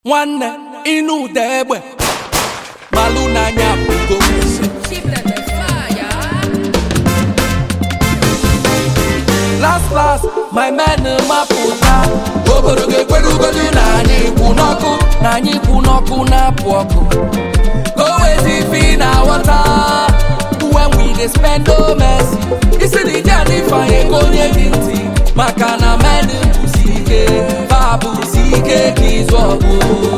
Nwanne inu degbe malu n'anya bugo last my man maputa obodo ga-ekwerugodu na anyị kwu n'ọkụ na-apụ ọkụ go wezi fi na water when we dey spend no mercy isi dị jani fanye konye gị ntị maka na men bụsi ike fa bụsi ike ka izu ọgụ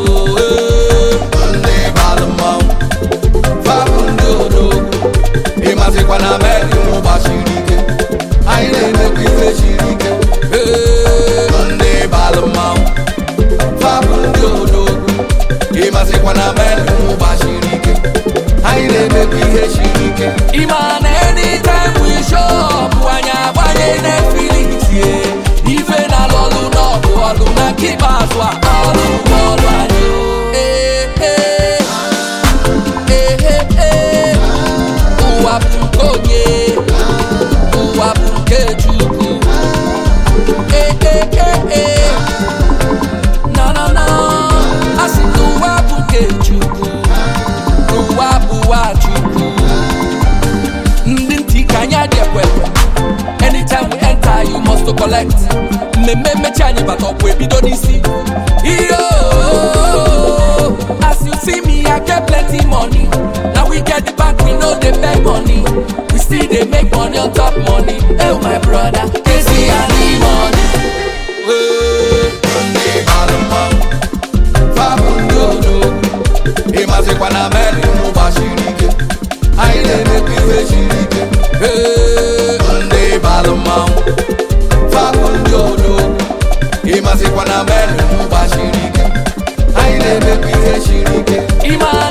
ndị balụ mmanwụ fa bụ ndị odogwu ịmazikwa na men gbasiri ike anyị na-emekwa ife siri ike ndị balụ mmanwụ fa bụ ndị odogwu ịmazikwa na men gbasiri ike anyị na-emekwa ihe siri ike ịma na anytime we show up anyị agbanye Netflix ife na lọlụ n'ọgụ ọlụ na nke ikpeazụ a ọlụ ọlụ anyị ụwa bụ nke onye ụwa bụ nke Chukwu na asị na ụwa bụ nke Chukwu ụwa bụ ụwa Chukwu ndị ntị ka anyị adị ekwekwe anytime we enter you must to collect mmemme mmechi anyị bata ọkwa ebido n'isi iyo as you see me I get plenty money now we get the back we no dey beg money we still dey make money on top money oh my brother Kezi and the money ndị balụ mmanwụ fabụ ndị odogwu ịmazikwa na men gbasiri ike anyị na-emekwa ife siri ike ndị balụ mmanwụ fabụ ndị odogwu ịmazikwa na men gbasiri ike anyị na-emekwa ihe siri ike